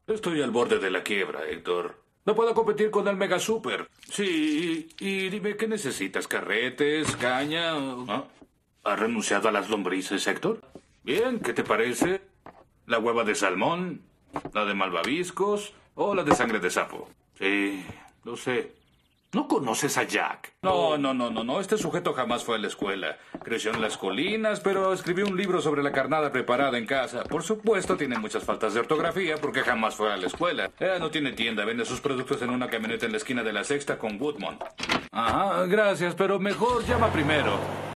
Estoy al borde de la quiebra, Héctor. No puedo competir con el Mega Super. Sí, y dime, ¿qué necesitas? ¿Carretes? ¿Caña? ¿Ah? ¿Has renunciado a las lombrices, Héctor? Bien, ¿qué te parece? ¿La hueva de salmón? ¿La de malvaviscos? ¿O la de sangre de sapo? Sí, lo sé. ¿No conoces a Jack? No. Este sujeto jamás fue a la escuela. Creció en las colinas, pero escribió un libro sobre la carnada preparada en casa. Por supuesto, tiene muchas faltas de ortografía porque jamás fue a la escuela. No tiene tienda, vende sus productos en una camioneta en la esquina de la Sexta con Woodmont. Ajá, gracias, pero mejor llama primero.